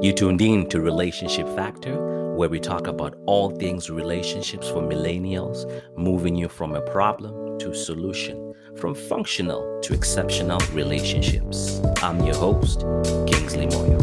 You tuned in to Relationship Factor, where we talk about all things relationships for millennials, moving you from a problem to solution, from functional to exceptional relationships. I'm your host, Kingsley Moyo.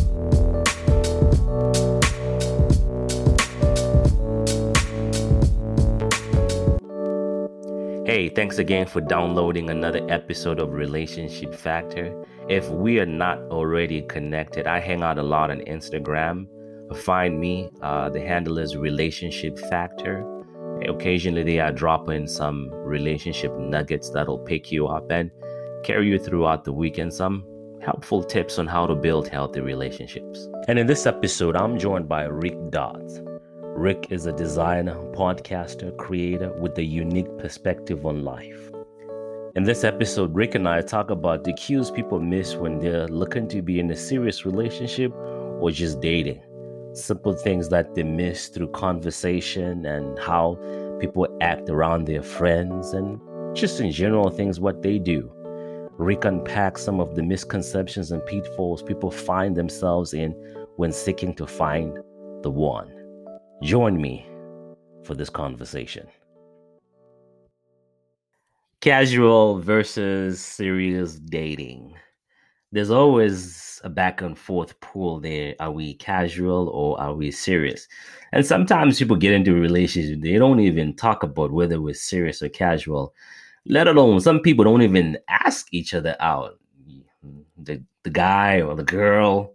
Hey, thanks again for downloading another episode of Relationship Factor. If we are not already connected, I hang out a lot on Instagram. Find me. The handle is Relationship Factor. Occasionally, I drop in some relationship nuggets that'll pick you up and carry you throughout the weekend. Some helpful tips on how to build healthy relationships. And in this episode, I'm joined by Rick Dodds. Rick is a designer, podcaster, creator with a unique perspective on life. In this episode, Rick and I talk about the cues people miss when they're looking to be in a serious relationship or just dating. Simple things that they miss through conversation and how people act around their friends and just in general things what they do. Rick unpacks some of the misconceptions and pitfalls people find themselves in when seeking to find the one. Join me for this conversation. Casual versus serious dating. There's always a back and forth pull there. Are we casual or are we serious? And sometimes people get into a relationship, they don't even talk about whether we're serious or casual, let alone some people don't even ask each other out. The guy or the girl.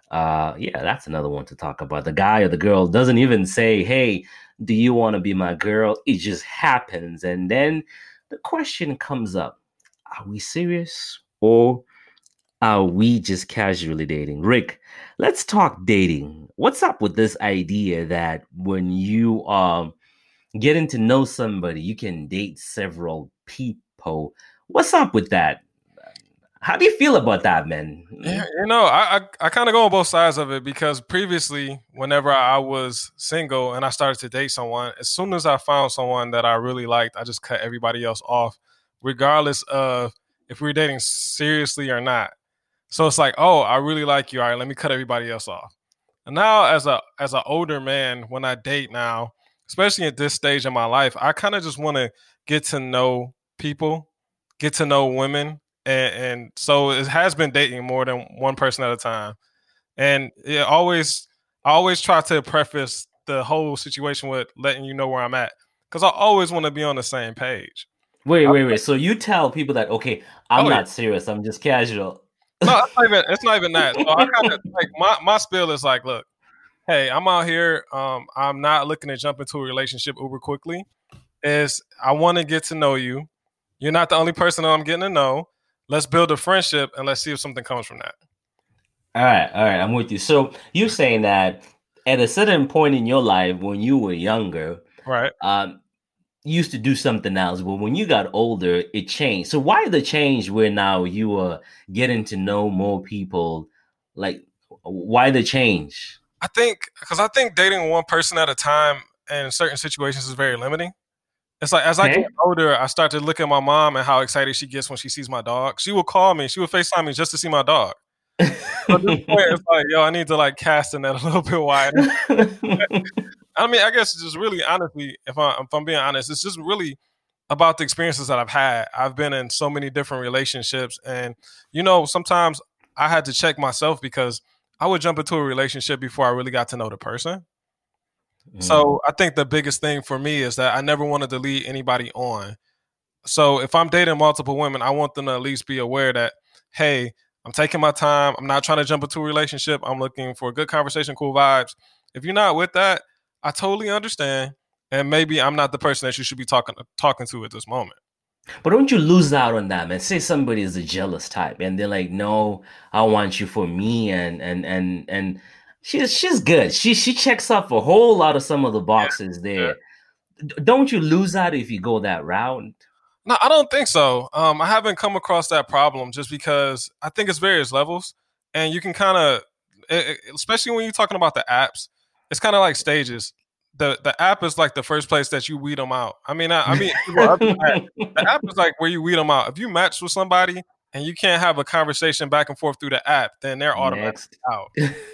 That's another one to talk about. The guy or the girl doesn't even say, hey, do you want to be my girl? It just happens. And then the question comes up, are we serious or are we just casually dating? Rick, let's talk dating. What's up with this idea that when you are getting to know somebody, you can date several people? What's up with that? How do you feel about that, man? Yeah, I kind of go on both sides of it because previously, whenever I was single and I started to date someone, as soon as I found someone that I really liked, I just cut everybody else off, regardless of if we were dating seriously or not. So it's like, oh, I really like you. All right, let me cut everybody else off. And now as an older man, when I date now, especially at this stage in my life, I kind of just want to get to know people, get to know women. And so it has been dating more than one person at a time. And I always try to preface the whole situation with letting you know where I'm at. Because I always want to be on the same page. Wait. So you tell people that, okay, I'm not serious. I'm just casual. No, it's not even that. So I kind of like my spiel is like, look, hey, I'm out here. I'm not looking to jump into a relationship uber quickly. I want to get to know you. You're not the only person that I'm getting to know. Let's build a friendship and let's see if something comes from that. All right. I'm with you. So you're saying that at a certain point in your life when you were younger, right? You used to do something else, but when you got older, it changed. So why the change where now you are getting to know more people? Like, why the change? I think dating one person at a time in certain situations is very limiting. It's like as I get older, I start to look at my mom and how excited she gets when she sees my dog. She will call me. She will FaceTime me just to see my dog. So at this point, it's like, yo, I need to like cast the net a little bit wider. I mean, I guess it's just really honestly, if I'm being honest, it's just really about the experiences that I've had. I've been in so many different relationships. And, sometimes I had to check myself because I would jump into a relationship before I really got to know the person. So I think the biggest thing for me is that I never wanted to lead anybody on. So if I'm dating multiple women, I want them to at least be aware that, hey, I'm taking my time. I'm not trying to jump into a relationship. I'm looking for a good conversation, cool vibes. If you're not with that, I totally understand. And maybe I'm not the person that you should be talking to at this moment. But don't you lose out on that, man? Say somebody is a jealous type and they're like, no, I want you for me. And she's good. She checks off a whole lot of some of the boxes there. Yeah. Don't you lose out if you go that route? No, I don't think so. I haven't come across that problem just because I think it's various levels. And you can kind of, especially when you're talking about the apps, it's kind of like stages. The app is like the first place that you weed them out. I mean, the app is like where you weed them out. If you match with somebody and you can't have a conversation back and forth through the app, then they're automatically Next. out.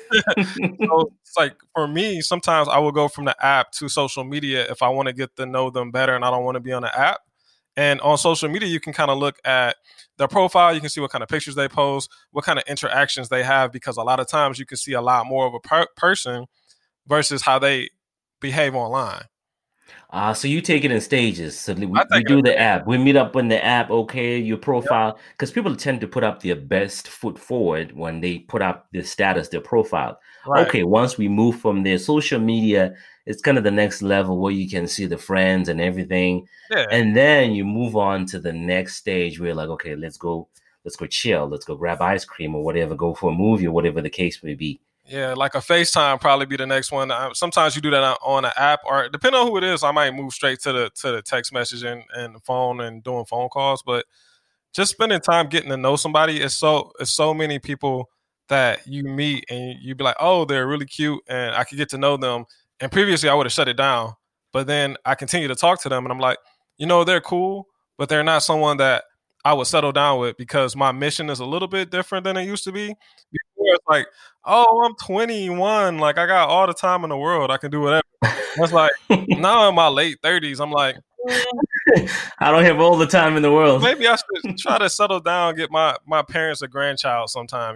So it's like for me, sometimes I will go from the app to social media if I want to get to know them better and I don't want to be on the app. And on social media, you can kind of look at their profile. You can see what kind of pictures they post, what kind of interactions they have, because a lot of times you can see a lot more of a person versus how they behave online. So you take it in stages. So we I think do the app. We meet up on the app, okay, your profile. Because people tend to put up their best foot forward when they put up their status, their profile. right. Okay, once we move from there, social media, it's kind of the next level where you can see the friends and everything. Yeah. And then you move on to the next stage where you're like, okay, let's go chill, let's go grab ice cream or whatever, go for a movie or whatever the case may be. Yeah, like a FaceTime probably be the next one. Sometimes you do that on an app, or depending on who it is, I might move straight to the text message and the phone and doing phone calls. But just spending time getting to know somebody is so many people that you meet and you be like, oh, they're really cute, and I could get to know them. And previously, I would have shut it down, but then I continue to talk to them, and I'm like, they're cool, but they're not someone that I would settle down with because my mission is a little bit different than it used to be. Before it's like, oh, I'm 21, like I got all the time in the world, I can do whatever. That's like now in my late 30s, I'm like, I don't have all the time in the world. maybe I should try to settle down, get my parents a grandchild sometime,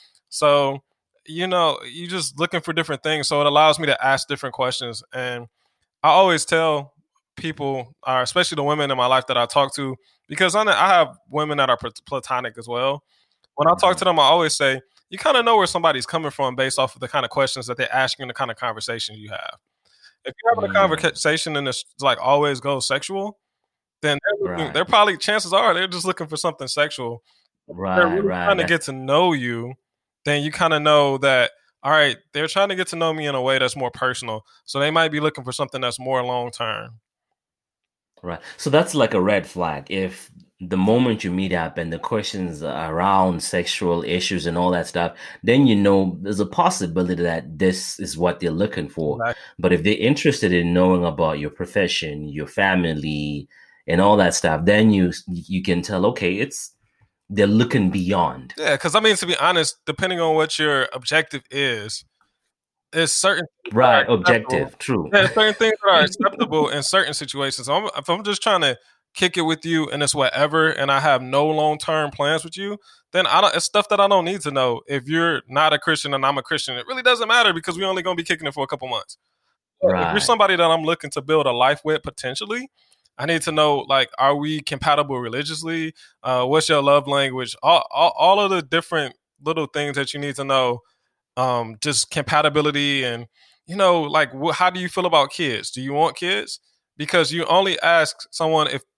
So, you just looking for different things. So it allows me to ask different questions. And I always tell people, or especially the women in my life that I talk to, because I have women that are platonic as well. When I talk to them, I always say, you kind of know where somebody's coming from based off of the kind of questions that they ask you and the kind of conversations you have. If you're having a conversation and it's like always goes sexual, then they're probably, chances are, they're just looking for something sexual. They're really trying to get to know you, then you kind of know that, all right, they're trying to get to know me in a way that's more personal. So they might be looking for something that's more long term. Right. So that's like a red flag. If the moment you meet up and the questions around sexual issues and all that stuff, then there's a possibility that this is what they're looking for. Exactly. But if they're interested in knowing about your profession, your family, and all that stuff, then you can tell, okay, they're looking beyond. Yeah, because to be honest, depending on what your objective is, there's certain objective, true. Yeah, certain things that are acceptable in certain situations. If I'm just trying to kick it with you and it's whatever, and I have no long-term plans with you, then it's stuff that I don't need to know. If you're not a Christian and I'm a Christian, it really doesn't matter because we're only going to be kicking it for a couple months. Right. If you're somebody that I'm looking to build a life with potentially, I need to know, like, are we compatible religiously? What's your love language? All of the different little things that you need to know. Just compatibility and, like, how do you feel about kids? Do you want kids? Because you only ask someone if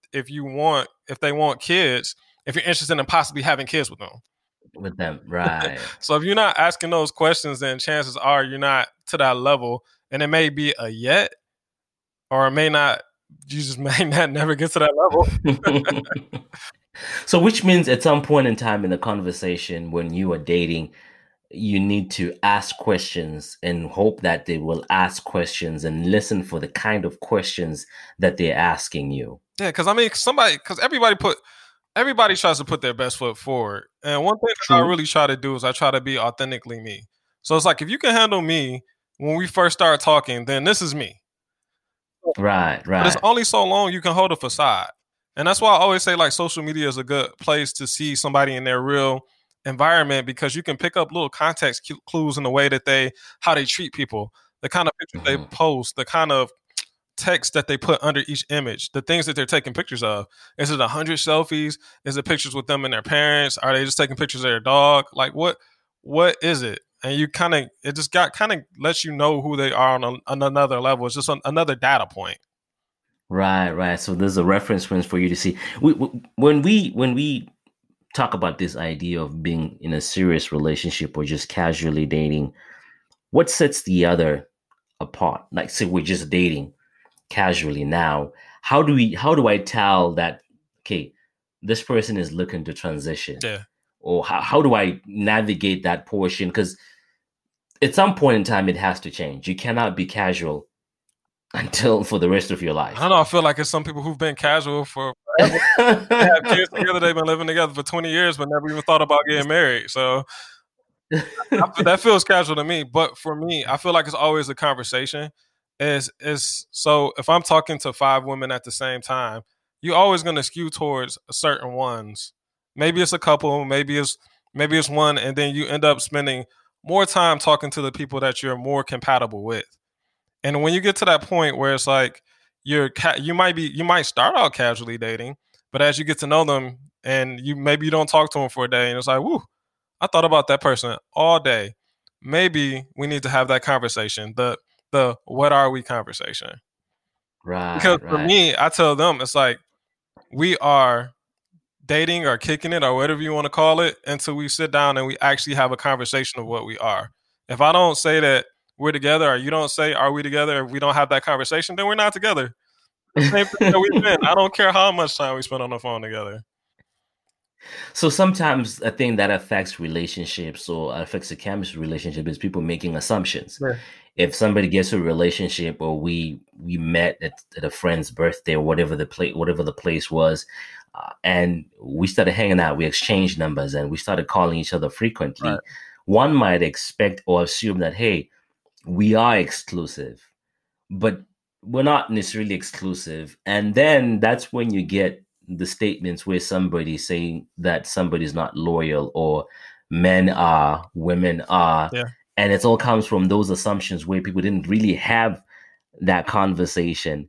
they want kids, if you're interested in possibly having kids with them. Right. So if you're not asking those questions, then chances are you're not to that level, and it may be a yet, or it may not. You just may not never get to that level. So, which means at some point in time in the conversation when you are dating, you need to ask questions and hope that they will ask questions and listen for the kind of questions that they're asking you. Yeah, because everybody tries to put their best foot forward. And one thing that I really try to do is I try to be authentically me. So it's like, if you can handle me when we first start talking, then this is me. Right. But it's only so long you can hold a facade. And that's why I always say, like, social media is a good place to see somebody in their real environment, because you can pick up little context clues in the way that how they treat people, the kind of pictures they post, the kind of text that they put under each image, the things that they're taking pictures of. Is it 100 selfies? Is it pictures with them and their parents? Are they just taking pictures of their dog? Like, what is it? And it just lets you know who they are on another level. It's just another data point. Right. So there's a reference point for you to see. When we talk about this idea of being in a serious relationship or just casually dating, what sets the other apart? Like, say we're just dating casually now. How do I tell that, okay, this person is looking to transition? Yeah. Or how do I navigate that portion? Because at some point in time, it has to change. You cannot be casual until for the rest of your life. I don't know. I feel like it's some people who've been casual for forever. They have kids together. They've been living together for 20 years, but never even thought about getting married. So that feels casual to me. But for me, I feel like it's always a conversation. Is so if I'm talking to 5 women at the same time, you're always going to skew towards certain ones. Maybe it's a couple, maybe it's one, and then you end up spending more time talking to the people that you're more compatible with. And when you get to that point where it's like you might start out casually dating, but as you get to know them and you don't talk to them for a day, and it's like, woo, I thought about that person all day. Maybe we need to have that conversation. The what are we conversation. Because for Right. me, I tell them it's like we are dating or kicking it or whatever you want to call it until we sit down and we actually have a conversation of what we are. If I don't say that we're together or you don't say are we together, if we don't have that conversation, then we're not together. The same thing that we've been. I don't care how much time we spend on the phone together. So sometimes a thing that affects relationships or affects a chemistry relationship is people making assumptions. Yeah. If somebody gets a relationship, or we met at a friend's birthday or whatever the place was, and we started hanging out, we exchanged numbers, and we started calling each other frequently. Right. One might expect or assume that, hey, we are exclusive, but we're not necessarily exclusive. And then that's when you get the statements where somebody's saying that somebody's not loyal, or men are, women are. Yeah. And it all comes from those assumptions where people didn't really have that conversation.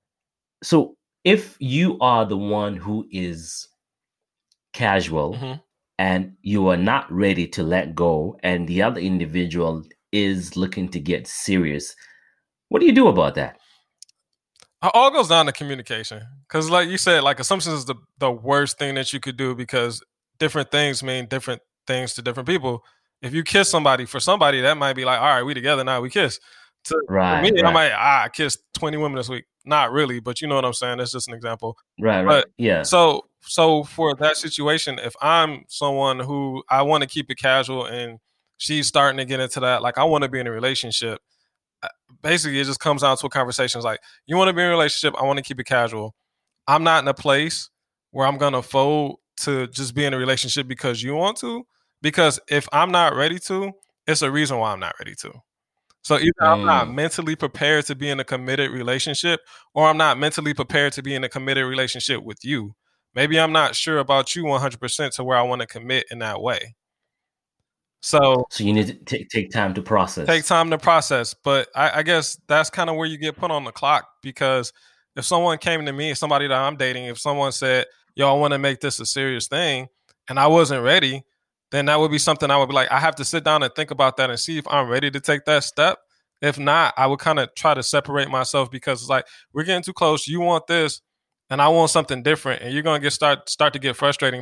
So if you are the one who is casual, Mhm. and you are not ready to let go, and the other individual is looking to get serious, what do you do about that? It all goes down to communication. Because like you said, like assumptions is the worst thing that you could do because different things mean different things to different people. If you kiss somebody, for somebody, that might be like, all right, we together now, we kiss. For me, Right, I right, might, I kissed 20 women this week. Not really, but you know what I'm saying? That's just an example. right. But Yeah. so for that situation, if I'm someone who I want to keep it casual and she's starting to get into that, like I want to be in a relationship, basically it just comes down to a conversation. It's like, you want to be in a relationship, I want to keep it casual. I'm not in a place where I'm gonna fold to just be in a relationship because you want to. Because if I'm not ready to, it's a reason why I'm not ready to. So either I'm not Mm. mentally prepared to be in a committed relationship, or I'm not mentally prepared to be in a committed relationship with you. Maybe I'm not sure about you 100% to where I want to commit in that way. So So you need to take time to take process. time to process. But I guess that's kind of where you get put on the clock, because if someone came to me, somebody that I'm dating, if someone said, yo, I want to make this a serious thing, and I wasn't ready, then that would be something I would be like, I have to sit down and think about that and see if I'm ready to take that step. If not, I would kind of try to separate myself, because it's like, we're getting too close. You want this, and I want something different, and you're gonna start to get frustrating.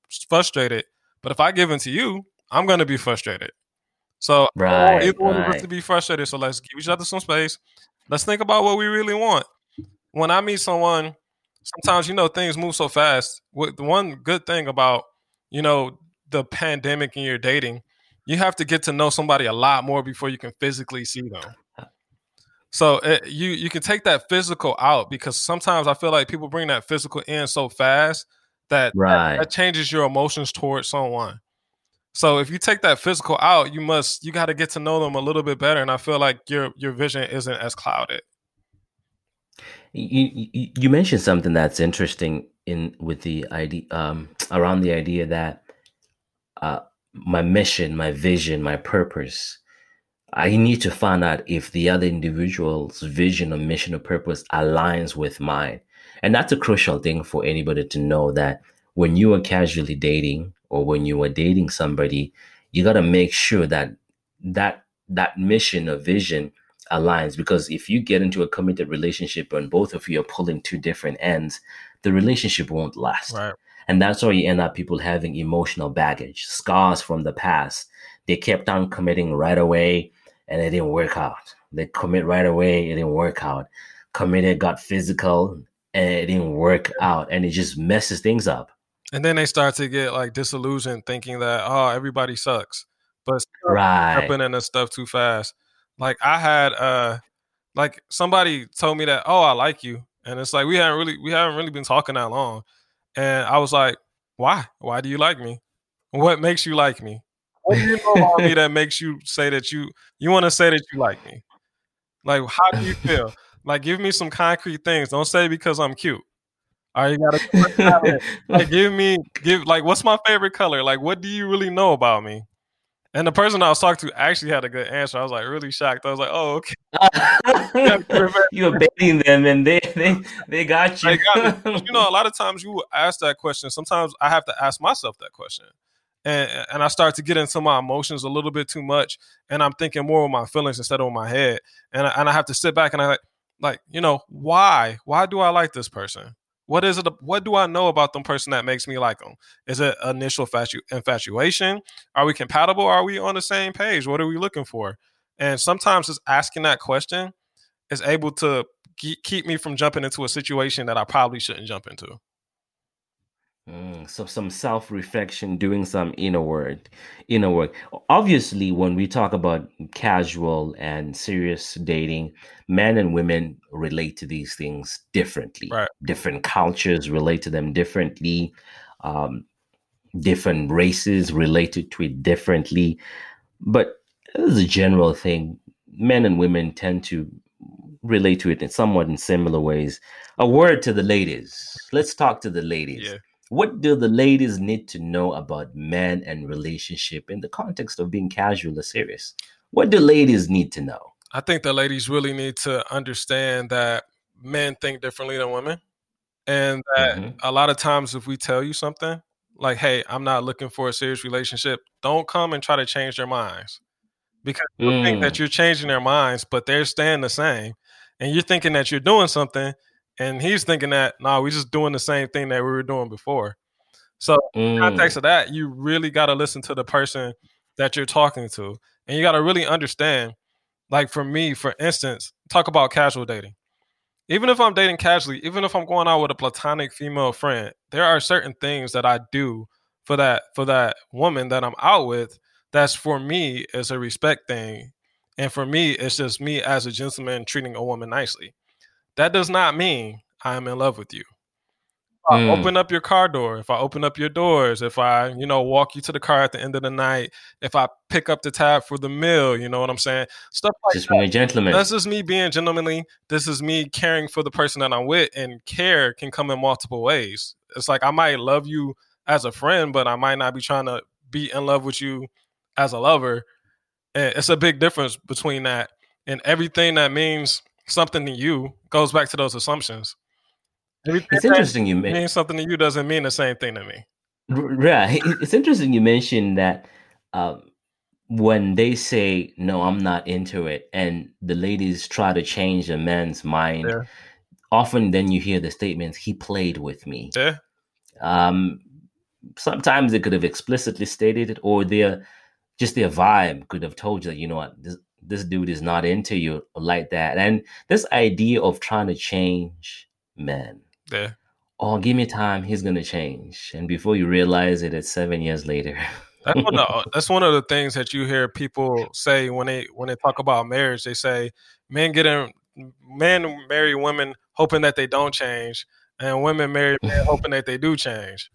But if I give in to you, I'm gonna be frustrated. So I don't want either Right, one of us to right. be frustrated. So let's give each other some space. Let's think about what we really want. When I meet someone, sometimes things move so fast. The one good thing about you know the pandemic and your dating, you have to get to know somebody a lot more before you can physically see them. So you can take that physical out, because sometimes I feel like people bring that physical in so fast that Right. changes your emotions towards someone. So if you take that physical out, you got to get to know them a little bit better, and I feel like your vision isn't as clouded. You mentioned something that's interesting in with the idea, around the idea that, uh, my mission, my vision, my purpose. I need to find out if the other individual's vision or mission or purpose aligns with mine. And that's a crucial thing for anybody to know, that when you are casually dating, or when you are dating somebody, you got to make sure that that mission or vision aligns. Because if you get into a committed relationship and both of you are pulling two different ends, the relationship won't last. Right. And that's why you end up people having emotional baggage, scars from the past. They kept on committing right away, and it didn't work out. They commit right away, it didn't work out. Committed, got physical, and it didn't work out. And it just messes things up. And then they start to get like disillusioned, thinking that everybody sucks, but Right. jumping into stuff too fast. Like I had Like somebody told me that, oh, I like you, and it's like we haven't really been talking that long, and I was like, why? Why do you like me? What makes you like me? What do you know about me that makes you say that you want to say that you like me? Like, how do you feel? Like, give me some concrete things. Don't say because I'm cute. All right, you got to like like what's my favorite color? Like, what do you really know about me? And the person I was talking to actually had a good answer. I was like really shocked. I was like, oh, okay. You were baiting them, and they got you. They got me. You know, a lot of times you will ask that question. Sometimes I have to ask myself that question. And I start to get into my emotions a little bit too much, and I'm thinking more with my feelings instead of with my head. And I have to sit back and I like, you know, why? Why do I like this person? What is it? What do I know about them person that makes me like them? Is it initial infatuation? Are we compatible? Are we on the same page? What are we looking for? And sometimes just asking that question is able to keep me from jumping into a situation that I probably shouldn't jump into. So some self-reflection, doing some inner work. Obviously, when we talk about casual and serious dating, men and women relate to these things differently. Right. Different cultures relate to them differently. Um, Different races related to it differently. But as a general thing, men and women tend to relate to it in somewhat in similar ways. A word to the ladies. Let's talk to the ladies. Yeah. What do the ladies need to know about men and relationship in the context of being casual or serious? What do ladies need to know? I think the ladies really need to understand that men think differently than women. And that a lot of times if we tell you something, like, hey, I'm not looking for a serious relationship, don't come and try to change their minds. Because you think that you're changing their minds, but they're staying the same. And you're thinking that you're doing something, and he's thinking that, no, we're just doing the same thing that we were doing before. So in the context of that, you really got to listen to the person that you're talking to. And you got to really understand, like for me, for instance, talk about casual dating. Even if I'm dating casually, even if I'm going out with a platonic female friend, there are certain things that I do for that woman that I'm out with that's for me is a respect thing. And for me, it's just me as a gentleman treating a woman nicely. That does not mean I'm in love with you. If I open up your car door, if I open up your doors, if I, walk you to the car at the end of the night, if I pick up the tab for the meal, you know what I'm saying? Stuff like just being a gentleman. That's just me being gentlemanly. This is me caring for the person that I'm with, and care can come in multiple ways. It's like I might love you as a friend, but I might not be trying to be in love with you as a lover. And it's a big difference between that, and everything that means something to you goes back to those assumptions. It's interesting you mean something to you doesn't mean the same thing to me. Right. It's interesting you mentioned that when they say, no, I'm not into it, and the ladies try to change a man's mind, often then you hear the statements, he played with me. Yeah. Sometimes they could have explicitly stated it, or their vibe could have told you that, you know what, this dude is not into you like that. And this idea of trying to change men. Yeah. Oh, give me time, he's gonna change. And before you realize it, it's 7 years later. That's one of the things that you hear people say when they talk about marriage. They say men marry women hoping that they don't change, and women marry men hoping that they do change.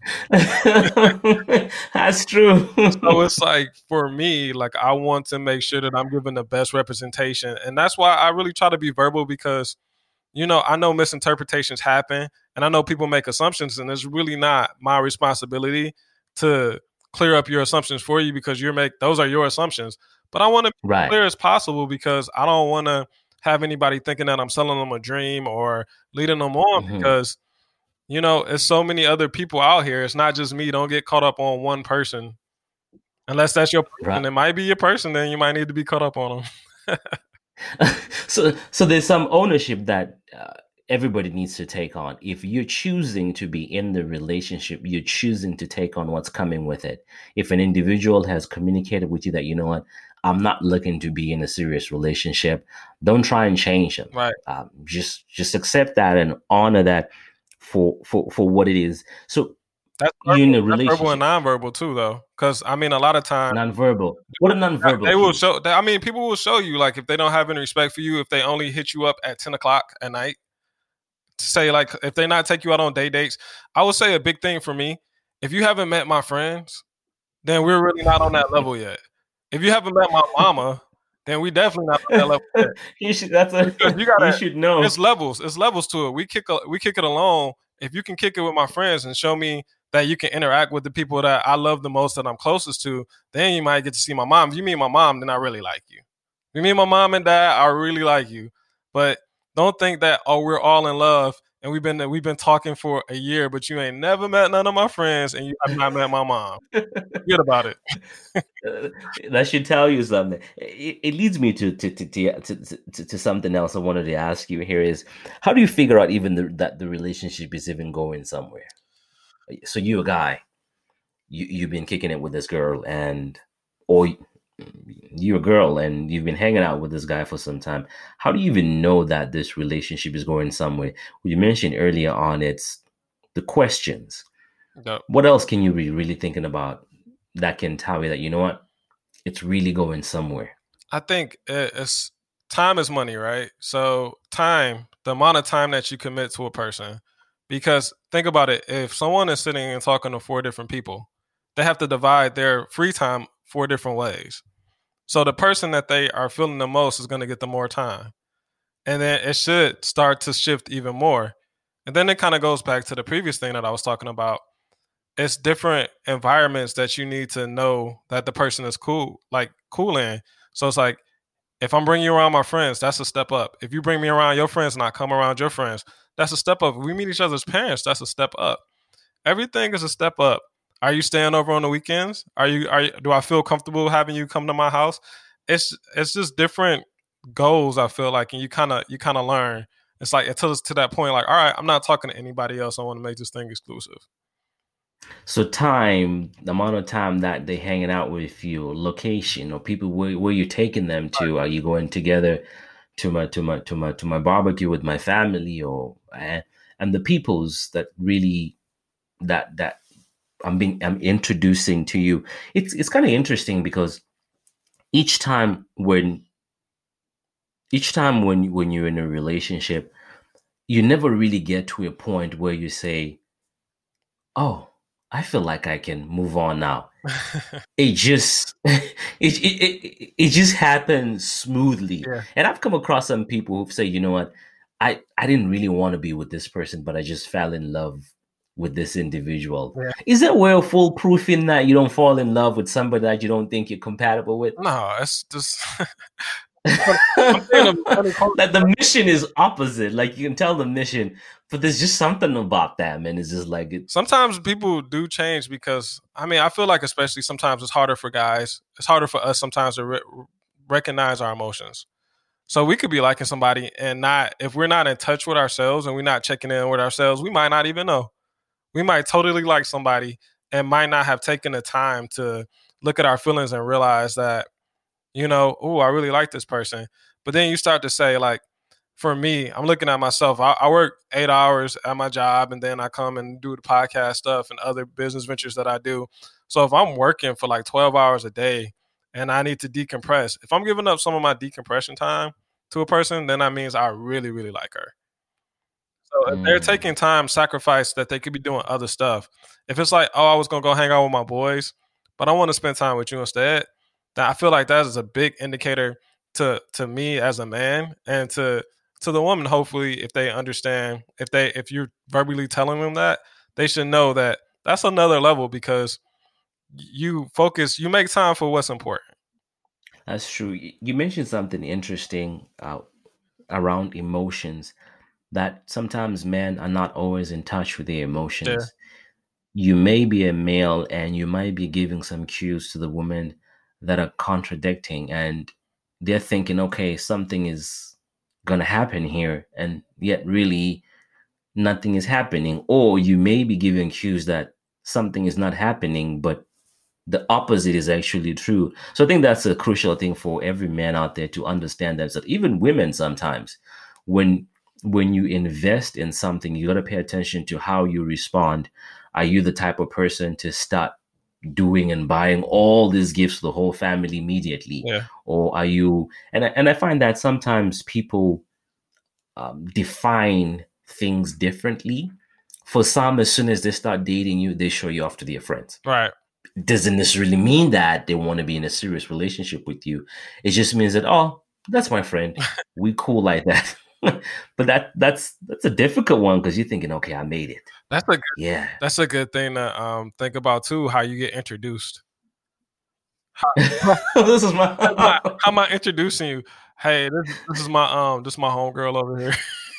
That's true. So it's like, for me, like I want to make sure that I'm giving the best representation. And that's why I really try to be verbal, because I know misinterpretations happen, and I know people make assumptions, and it's really not my responsibility to clear up your assumptions for you, because those are your assumptions. But I want to be clear as possible, because I don't want to have anybody thinking that I'm selling them a dream or leading them on, because it's so many other people out here. It's not just me. Don't get caught up on one person, unless that's your person. It might be your person, then you might need to be caught up on them. So there's some ownership that everybody needs to take on. If you're choosing to be in the relationship, you're choosing to take on what's coming with it. If an individual has communicated with you that, you know what, I'm not looking to be in a serious relationship, don't try and change them. Right. Just accept that and honor that for what it is. So You in a That's verbal and relationship. nonverbal too, though. Because I mean, a lot of times Non-verbal. What are non-verbal they will cues? show. I mean, people will show you like if they don't have any respect for you, if they only hit you up at 10 o'clock at night. Say like if they not take you out on day dates, I would say a big thing for me. If you haven't met my friends, then we're really not on that level yet. If you haven't met my mama, then we definitely not on that level yet. You should. That's a. Because you You gotta. should know. It's levels. It's levels to it. We kick it alone. If you can kick it with my friends and show me that you can interact with the people that I love the most that I'm closest to, then you might get to see my mom. If you meet my mom, then I really like you. If you meet my mom and dad, I really like you. But don't think that we're all in love and we've been talking for a year, but you ain't never met none of my friends and you have not met my mom. Forget about it. That should tell you something. It leads me to something else I wanted to ask you here is how do you figure out even that the relationship is even going somewhere? So you're a guy, you've been kicking it with this girl, or you're a girl and you've been hanging out with this guy for some time. How do you even know that this relationship is going somewhere? Well, you mentioned earlier on it's the questions. Yep. What else can you be really thinking about that can tell you that, you know what, it's really going somewhere? I think it's time is money, right? So time, the amount of time that you commit to a person, because think about it, if someone is sitting and talking to 4 different people, they have to divide their free time 4 different ways. So the person that they are feeling the most is going to get the more time. And then it should start to shift even more. And then it kind of goes back to the previous thing that I was talking about. It's different environments that you need to know that the person is cool in. So it's like, if I'm bringing you around my friends, that's a step up. If you bring me around your friends and I come around your friends, that's a step up. If we meet each other's parents, that's a step up. Everything is a step up. Are you staying over on the weekends? Do I feel comfortable having you come to my house? It's just different goals, I feel like, and you kinda learn. It's like until it's to that point, like, all right, I'm not talking to anybody else. I want to make this thing exclusive. So time, the amount of time that they hanging out with you, location, or people where you're taking them to. Are you going together to my barbecue with my family, or and the peoples that really that I'm introducing to you? It's kind of interesting because each time when when you're in a relationship, you never really get to a point where you say, "Oh, I feel like I can move on now." It just it just happens smoothly. Yeah. And I've come across some people who say, you know what, I didn't really want to be with this person, but I just fell in love with this individual. Yeah. Is there a way of foolproofing that you don't fall in love with somebody that you don't think you're compatible with? No, it's just That the mission is opposite. Like you can tell the mission, but there's just something about that, man. It's just like it. sometimes people do change because I mean I feel like especially sometimes it's harder for guys. It's harder for us sometimes to recognize our emotions. So we could be liking somebody and not if we're not in touch with ourselves and we're not checking in with ourselves, we might not even know. We might totally like somebody and might not have taken the time to look at our feelings and realize that, oh, I really like this person. But then you start to say, like, for me, I'm looking at myself. I work 8 hours at my job and then I come and do the podcast stuff and other business ventures that I do. So if I'm working for like 12 hours a day and I need to decompress, if I'm giving up some of my decompression time to a person, then that means I really, really like her. So if they're taking time, sacrifice that they could be doing other stuff. If it's like, oh, I was gonna go hang out with my boys, but I want to spend time with you instead, then I feel like that is a big indicator to me as a man and to the woman. Hopefully, if they understand, if you're verbally telling them that, they should know that that's another level because you make time for what's important. That's true. You mentioned something interesting around emotions, that sometimes men are not always in touch with their emotions. Yeah. You may be a male and you might be giving some cues to the women that are contradicting, and they're thinking, okay, something is going to happen here, and yet really nothing is happening. Or you may be giving cues that something is not happening, but the opposite is actually true. So I think that's a crucial thing for every man out there to understand that even women sometimes, when you invest in something, you got to pay attention to how you respond. Are you the type of person to start doing and buying all these gifts for the whole family immediately? Yeah. Or are you, and I find that sometimes people define things differently. For some, as soon as they start dating you, they show you off to their friends. Right. Doesn't necessarily mean that they want to be in a serious relationship with you. It just means that, oh, that's my friend. We cool like that. But that's a difficult one because you're thinking, okay, I made it. That's a good thing to think about too, how you get introduced. This is my how am I introducing you? Hey, this is my homegirl over here.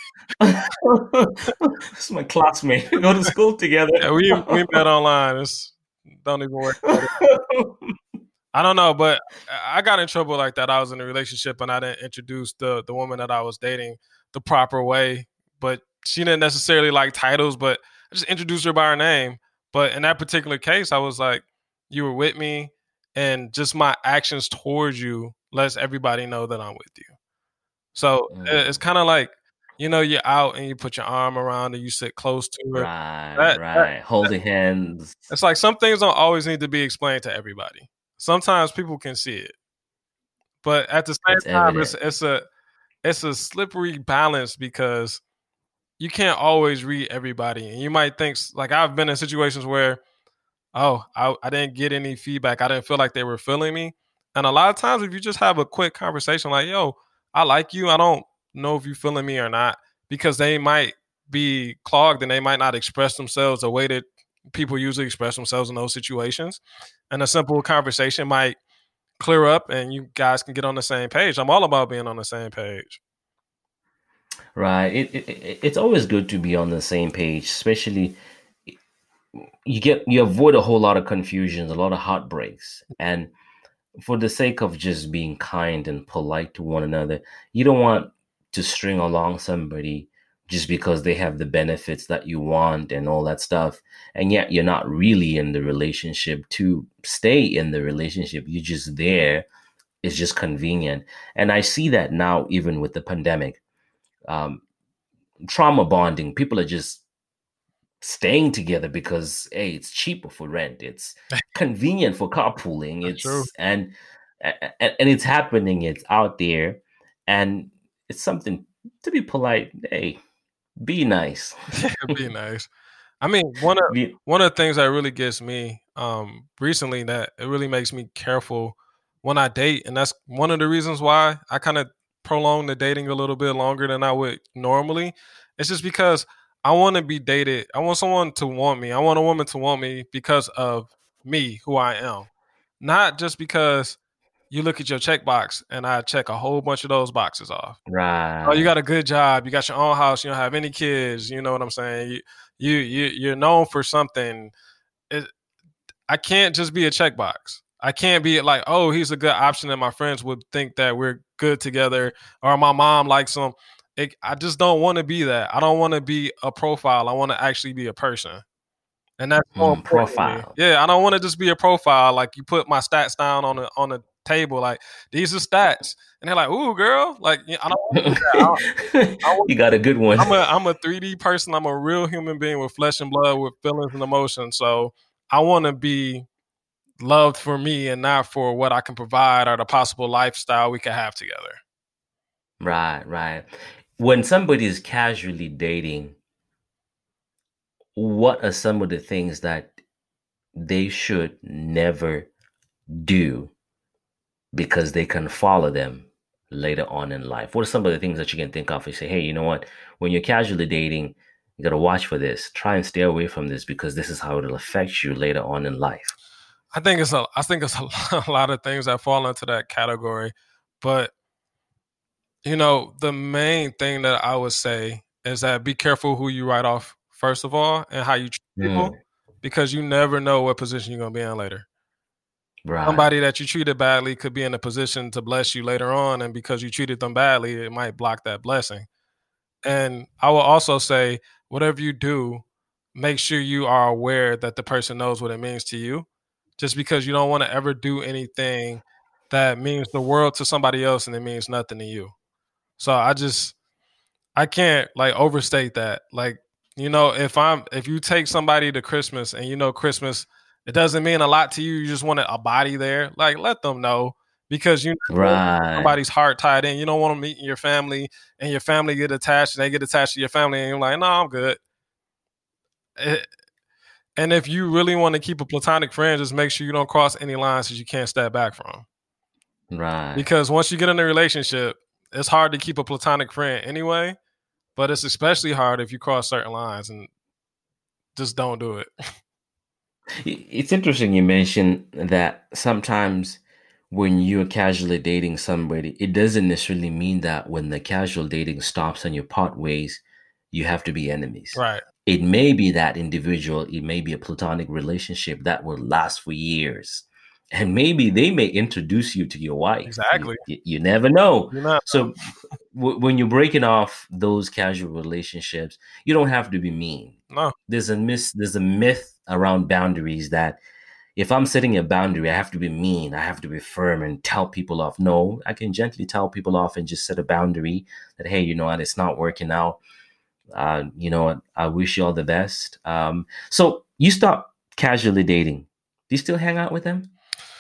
This is my classmate. We go to school together. Yeah, we met online. Don't even worry about it. I don't know, but I got in trouble like that. I was in a relationship and I didn't introduce the woman that I was dating the proper way. But she didn't necessarily like titles, but I just introduced her by her name. But in that particular case, I was like, you were with me, and just my actions towards you lets everybody know that I'm with you. So it's kind of like, you're out and you put your arm around and you sit close to her. Right. Holding hands. It's like some things don't always need to be explained to everybody. Sometimes people can see it, but at the same time, it's a slippery balance because you can't always read everybody, and you might think, like, I've been in situations where, I didn't get any feedback, I didn't feel like they were feeling me, and a lot of times, if you just have a quick conversation, like, yo, I like you, I don't know if you're feeling me or not, because they might be clogged and they might not express themselves the way that people usually express themselves in those situations. And a simple conversation might clear up and you guys can get on the same page. I'm all about being on the same page. Right. It's always good to be on the same page, especially you avoid a whole lot of confusions, a lot of heartbreaks. And for the sake of just being kind and polite to one another, you don't want to string along somebody just because they have the benefits that you want and all that stuff. And yet you're not really in the relationship to stay in the relationship. You're just there. It's just convenient. And I see that now, even with the pandemic, trauma bonding, people are just staying together because, hey, it's cheaper for rent. It's convenient for carpooling. And it's happening. It's out there. And it's something to be polite. Hey, be nice. Be nice. I mean, one of the things that really gets me recently, that it really makes me careful when I date, and that's one of the reasons why I kind of prolong the dating a little bit longer than I would normally. It's just because I want to be dated. I want someone to want me. I want a woman to want me because of me, who I am, not just because you look at your checkbox and I check a whole bunch of those boxes off. Right. Oh, you got a good job. You got your own house. You don't have any kids. You know what I'm saying? You're known for something. I can't just be a checkbox. I can't be like, oh, he's a good option, and my friends would think that we're good together, or my mom likes him. I just don't want to be that. I don't want to be a profile. I want to actually be a person. And that's more profile. Yeah, I don't want to just be a profile. Like, you put my stats down on the table, like, these are stats, and they're like, ooh, girl, like, I don't want to do that. You got a good one. I'm a 3D person. I'm a real human being with flesh and blood, with feelings and emotions. So I want to be loved for me and not for what I can provide or the possible lifestyle we can have together. Right. When somebody is casually dating, what are some of the things that they should never do because they can follow them later on in life? What are some of the things that you can think of and say, hey, you know what? When you're casually dating, you got to watch for this. Try and stay away from this because this is how it'll affect you later on in life. I think it's a lot of things that fall into that category. But, the main thing that I would say is that be careful who you write off, first of all, and how you treat people, because you never know what position you're going to be in later. Right. Somebody that you treated badly could be in a position to bless you later on, and because you treated them badly, it might block that blessing. And I will also say, whatever you do, make sure you are aware that the person knows what it means to you, just because you don't want to ever do anything that means the world to somebody else and it means nothing to you. So I can't overstate that. Like, if you take somebody to Christmas and Christmas, it doesn't mean a lot to you. You just want a body there. Like, let them know, because Right. somebody's heart tied in. You don't want them meeting your family and your family get attached and they get attached to your family and you're like, no, I'm good. And if you really want to keep a platonic friend, just make sure you don't cross any lines that you can't step back from. Right. Because once you get in a relationship, it's hard to keep a platonic friend anyway, but it's especially hard if you cross certain lines, and just don't do it. It's interesting you mentioned that sometimes when you're casually dating somebody, it doesn't necessarily mean that when the casual dating stops and you part ways, you have to be enemies. Right. It may be that individual, it may be a platonic relationship that will last for years. And maybe they may introduce you to your wife. Exactly. You never know. You're So when you're breaking off those casual relationships, you don't have to be mean. No. There's a myth around boundaries that if I'm setting a boundary, I have to be mean, I have to be firm and tell people off. No, I can gently tell people off and just set a boundary that, hey, you know what, it's not working out. You know what, I wish you all the best. So you stop casually dating. Do you still hang out with them?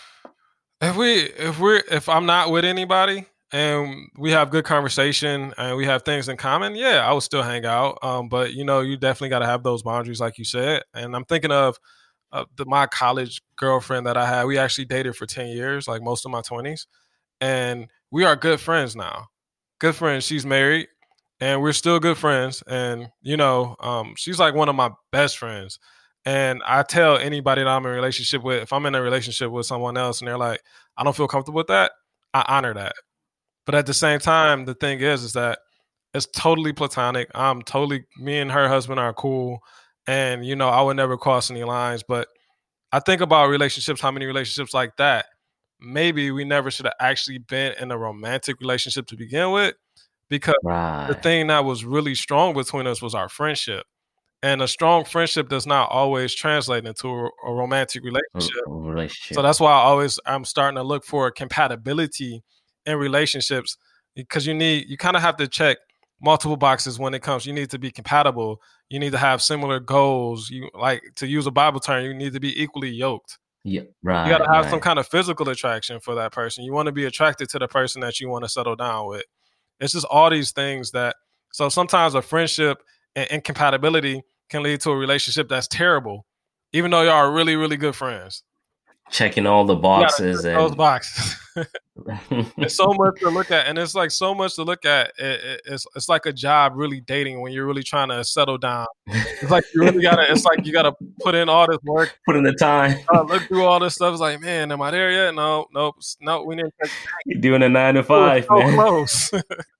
If I'm not with anybody and we have good conversation and we have things in common, yeah, I would still hang out. But you definitely got to have those boundaries, like you said. And I'm thinking of my college girlfriend that I had. We actually dated for 10 years, like most of my 20s, and we are good friends now. Good friends. She's married, and we're still good friends. And she's like one of my best friends. And I tell anybody that I'm in a relationship with, if I'm in a relationship with someone else and they're like, I don't feel comfortable with that, I honor that. But at the same time, the thing is that it's totally platonic. Me and her husband are cool. And, I would never cross any lines. But I think about relationships, how many relationships like that, maybe we never should have actually been in a romantic relationship to begin with, because the thing that was really strong between us was our friendship. And a strong friendship does not always translate into a romantic relationship. So that's why I'm starting to look for compatibility in relationships, because you kind of have to check multiple boxes when it comes. You need to be compatible. You need to have similar goals. You, like, to use a Bible term, you need to be equally yoked. Yeah, right. You got to have some kind of physical attraction for that person. You want to be attracted to the person that you want to settle down with. It's just all these things so sometimes a friendship and incompatibility can lead to a relationship that's terrible, even though y'all are really, really good friends. Checking all the boxes. Those boxes. It's so much to look at, and it's like so much to look at. It's like a job, really dating, when you're really trying to settle down. It's like you really gotta. It's like you gotta put in all this work, put in the time, look through all this stuff. It's like, man, am I there yet? No, we didn't. You're doing a 9 to 5, so man. Close.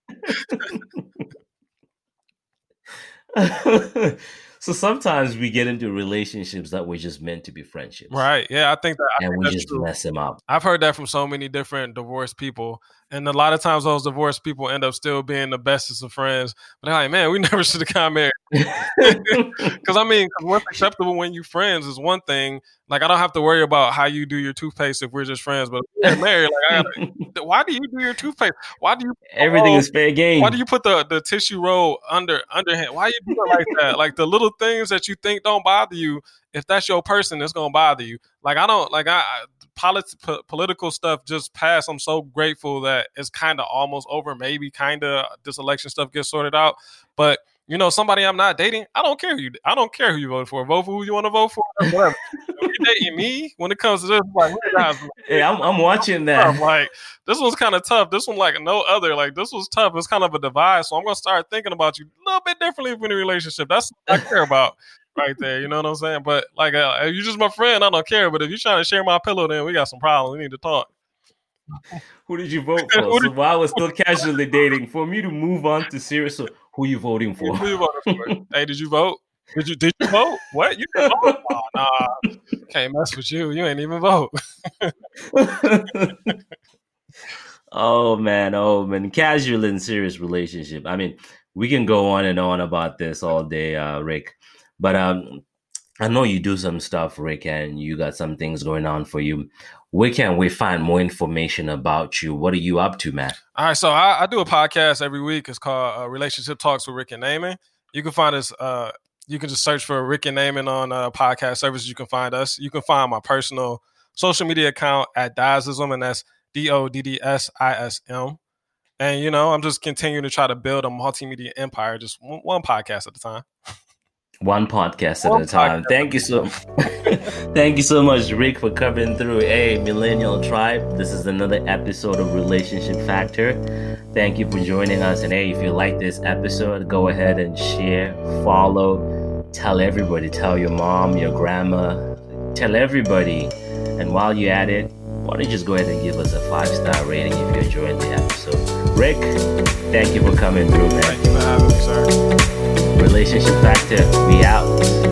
So sometimes we get into relationships that were just meant to be friendships. Right. Yeah, I think we just true. Mess them up. I've heard that from so many different divorced people. And a lot of times those divorced people end up still being the bestest of friends. But they're like, man, we never should have got married. Because, what's acceptable when you friends is one thing. Like, I don't have to worry about how you do your toothpaste if we're just friends. But if we're married, why do you do your toothpaste? Why do you everything is fair game? Why do you put the tissue roll underhand? Why you do it like that? Like, the little things that you think don't bother you, if that's your person, it's gonna bother you. Like, I don't like political stuff just passed. I'm so grateful that it's kind of almost over. Maybe kind of this election stuff gets sorted out, but somebody I'm not dating, I don't care who you vote for. Vote for who you want to vote for. Whatever. You're dating me when it comes to this. Like, hey, I'm watching that. Like, this one's kind of tough. This one, like no other. Like, this was tough. It's kind of a divide. So I'm gonna start thinking about you a little bit differently in a relationship. That's what I care about. Right there, you know what I'm saying? But like, if you're just my friend, I don't care. But if you're trying to share my pillow, then we got some problems. We need to talk. Who did you vote for? So while I was still casually dating, for me to move on to serious, so who are you voting for? Who you voting for? Hey, did you vote? Did you vote? What? You didn't vote? Oh, nah. Can't mess with you. You ain't even vote. Oh man. Casual and serious relationship. We can go on and on about this all day, Rick. But I know you do some stuff, Rick, and you got some things going on for you. Where can we find more information about you? What are you up to, man? All right, so I do a podcast every week. It's called Relationship Talks with Rick and Naaman. You can find us You can just search for Rick and Naaman on podcast services. You can find us. You can find my personal social media account at Doddism, and that's DODDSISM. And, I'm just continuing to try to build a multimedia empire, just one podcast at a time. One podcast at a time. Thank you so much, Rick, for coming through. Hey, Millennial Tribe, this is another episode of Relationship Factor. Thank you for joining us. And hey, if you like this episode, go ahead and share, follow, tell everybody, tell your mom, your grandma, tell everybody. And while you're at it, why don't you just go ahead and give us a 5-star rating if you enjoyed the episode. Rick, thank you for coming through, man. Thank you for having me, sir. Relationship Factor, we out.